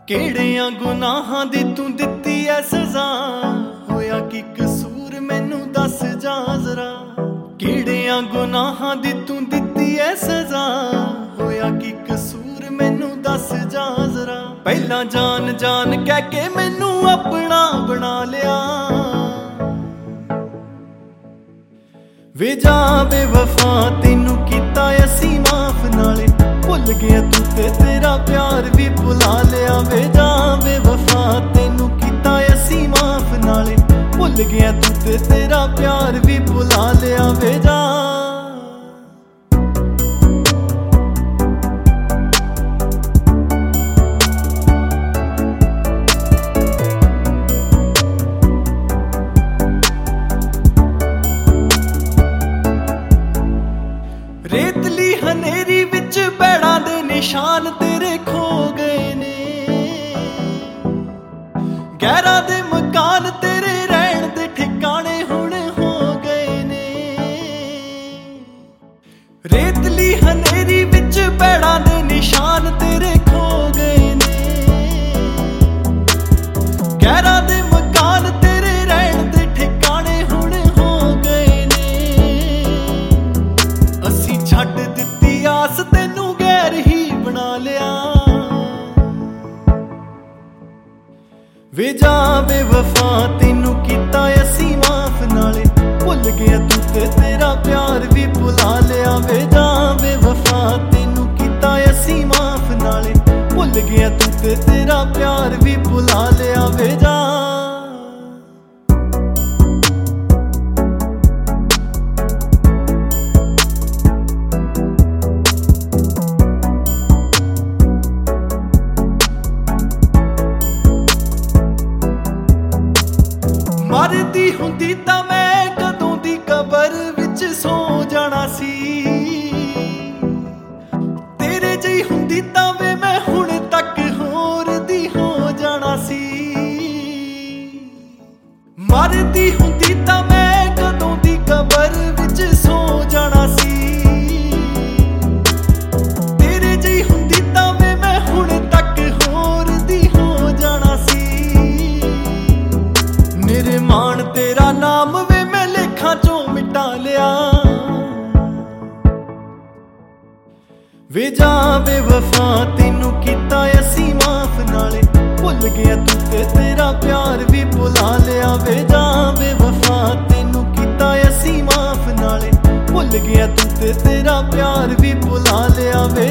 ਕਿਹੜਿਆਂ ਗੁਨਾਹਾਂ ਦੀ ਤੂੰ ਦਿੱਤੀ ਐ ਸਜ਼ਾ, ਹੋਇਆ ਕੀ ਕਸੂਰ ਮੈਨੂੰ ਦੱਸ ਜਾ ਜ਼ਰਾ। ਕਿਹੜਿਆਂ ਗੁਨਾਹਾਂ ਦੀ ਤੂੰ ਦਿੱਤੀ ਐ ਸਜ਼ਾ, ਹੋਇਆ ਕੀ ਕਸੂਰ ਮੈਨੂੰ ਦੱਸ ਜਾ ਜ਼ਰਾ। ਪਹਿਲਾਂ ਜਾਨ ਜਾਨ ਕਹਿ ਕੇ ਮੈਨੂੰ ਆਪਣਾ ਬਣਾ ਲਿਆ, ਵੇ ਜਾ ਬੇਵਫਾ ਤੈਨੂੰ ਕੀਤਾ ਅਸੀਂ ਮਾਫ, ਨਾਲੇ ਭੁੱਲ ਗਿਆ ਤੂੰ ਤੇ ਤੇਰਾ ਪਿਆਰ ਵੀ ਭੁਲਾ ਲਿਆ। ਵੇ ਜਾ ਬੇਵਫਾ ਤੈਨੂੰ ਕੀਤਾ ਅਸੀਂ ਮਾਫ, ਨਾਲੇ ਭੁੱਲ ਗਿਆ ਤੂੰ ਤੇ ਤੇਰਾ ਪਿਆਰ ਵੀ ਭੁਲਾ ਲਿਆ। ਵੇ ਜਾ ਰੇਤਲੀ ਹਨੇਰੀ ਵਿੱਚ ਪੈੜਾਂ ਦੇ ਨਿਸ਼ਾਨ ਤੇਰੇ ਖੋ ਗਏ ਨੇ, ਗਹਿਰਾਂ ਦੇ ਮਕਾਨ ਤੇਰੇ ਰਹਿਣ ਦੇ ਠਿਕਾਣੇ ਹੁਣ ਹੋ ਗਏ ਨੇ। ਰੇਤਲੀ ਹਨੇਰੀ ਵਿੱਚ ਪੈੜਾਂ ਦੇ ਨਿਸ਼ਾਨ ਤੇਰੇ ਖੋ ਗਏ ਨੇ, ਗਹਿਰਾਂ ਦੇ ਮਕਾਨ ਤੇਰੇ ਰਹਿਣ ਦੇ ਠਿਕਾਣੇ ਹੁਣ ਹੋ ਗਏ ਨੇ। ਅਸੀਂ ਛੱਡ ਦਿੱਤੀ ਆਸ ਤੈਨੂੰ ਗੈਰ ਹੀ ਬਣਾ ਲਿਆ, ਵੇ ਜਾ ਬੇਵਫਾ ਤੈਨੂੰ ਕੀਤਾ ਅਸੀਂ ਮਾਫ, ਨਾਲੇ ਭੁੱਲ ਗਿਆ ਤੂੰ ਤੇ ਤੇਰਾ ਪਿਆਰ ਵੀ ਭੁਲਾ ਲਿਆ। ਵੇ ਜਾ ਬੇਵਫਾ ਤੈਨੂੰ ਕੀਤਾ ਅਸੀਂ ਮਾਫ, ਨਾਲੇ ਭੁੱਲ ਗਿਆ ਤੂੰ ਤੇ ਤੇਰਾ ਪਿਆਰ ਵੀ ਭੁਲਾ ਲਿਆ। ਵੇ ਜਾ ਮਰਦੀ ਹੁੰਦੀ ਤਾਂ ਮੈਂ ਕਦੋਂ ਦੀ ਕਬਰ ਵਿੱਚ ਸੌ ਜਾਣਾ ਸੀ, ਤੇਰੇ ਜਿਹੀ ਹੁੰਦੀ ਤਾਂ ਵੇ ਮੈਂ ਹੁਣ ਤੱਕ ਹੋਰ ਦੀ ਹੋ ਜਾਣਾ ਸੀ। ਮਰਦੀ ਹੁੰਦੀ ਤਾਂ ਮੈਂ ਕਦੋਂ ਦੀ ਕਬਰ ਵਿੱਚ ਸੌ ਜਾਣਾ ਸੀ, ਤੇਰੇ ਜਿਹੀ ਹੁੰਦੀ ਤਾਂ ਵੇ ਮੈਂ ਹੁਣ ਤੱਕ ਹੋਰ ਦੀ ਹੋ ਜਾਣਾ ਸੀ। ਨਿਰਮਾਣ ਤੇਰਾ ਨਾਮ ਵੇ ਮੈਂ ਲੇਖਾਂ ਚੋਂ ਮਿਟਾ ਲਿਆ, ਵੇ ਜਾ ਬੇਵਫਾ ਤੈਨੂੰ ਕੀਤਾ ਅਸੀਂ ਮਾਫ, ਨਾਲੇ ਭੁੱਲ ਗਿਆ ਤੂੰ ਤੇ ਤੇਰਾ ਪਿਆਰ ਵੀ ਭੁਲਾ ਲਿਆ। ਵੇ ਜਾ ਬੇਵਫਾ ਤੈਨੂੰ ਕੀਤਾ ਅਸੀਂ ਮਾਫ, ਨਾਲੇ ਭੁੱਲ ਗਿਆ ਤੂੰ ਤੇ ਤੇਰਾ ਪਿਆਰ ਵੀ ਭੁਲਾ ਲਿਆ। ਵੇ